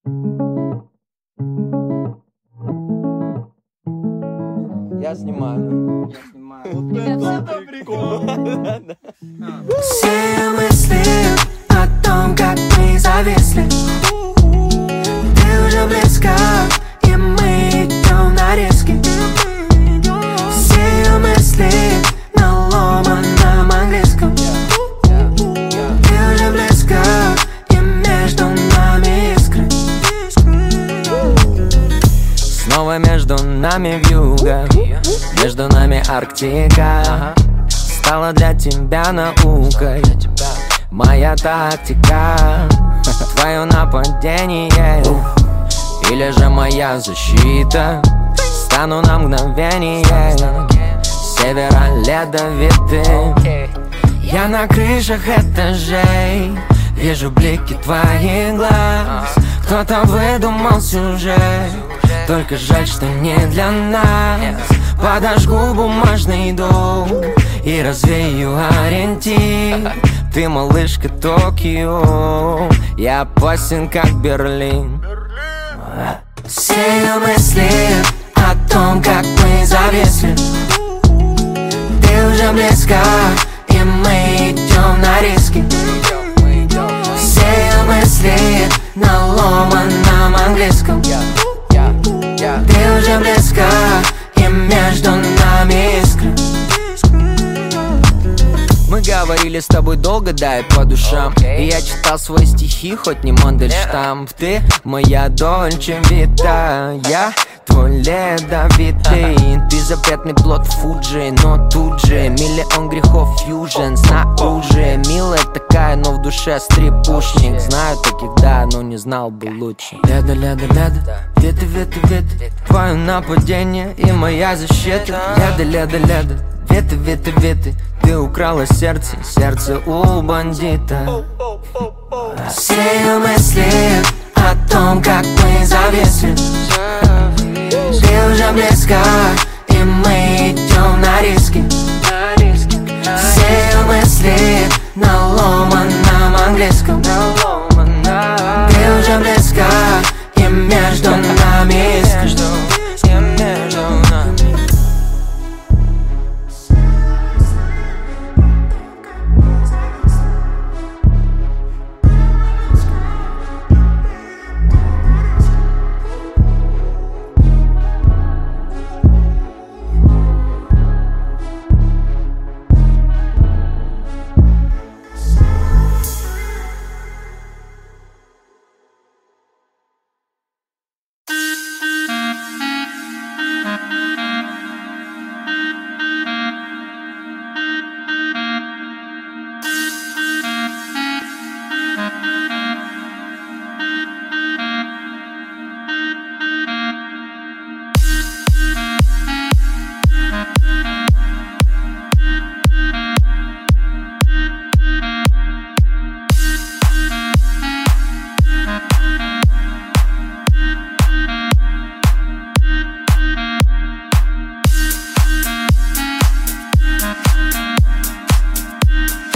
Я снимаю. Вот это прикол. Все мысли о том, как мы зависли. Ты уже близко, и мы идем на риски. Все мысли на ломаном английском. Ты уже близко, и между нами искры. Снова между нами вьюга, между нами Арктика. Стала для тебя наукой моя тактика. Твое нападение или же моя защита. Стану на мгновение севера ледовитым. Я на крышах этажей вижу блики твоих глаз. Кто-то выдумал сюжет, только жаль, что не для нас. Подожгу бумажный дом и развею ориентир. Ты малышка Токио, я опасен как Берлин. Все мысли о том, как мы зависли. Ты уже близко, и мы идем на риски. Все мысли на ломаном английском. Ты уже близко, и между нами искры. Мы говорили с тобой долго, да, и по душам. И я читал свои стихи, хоть не Мандельштам. Ты моя Дольче Вита, я твой ледовитый. Ты запретный плод Фуджи, но тут же миллион грехов фьюжн снаружи. Милая такая, но в душе стрипушник. Знаю таких, да, но не знал бы лучше. Леда, леда, леда, веты, веты, веты. Твое нападение и моя защита. Леда, леда, леда, веты, веты, веты. Ты украла сердце, сердце у бандита. Все мысли о том, как мы зависли. Ты уже близко, и мы идем на риски. Все мысли на ломаном английском.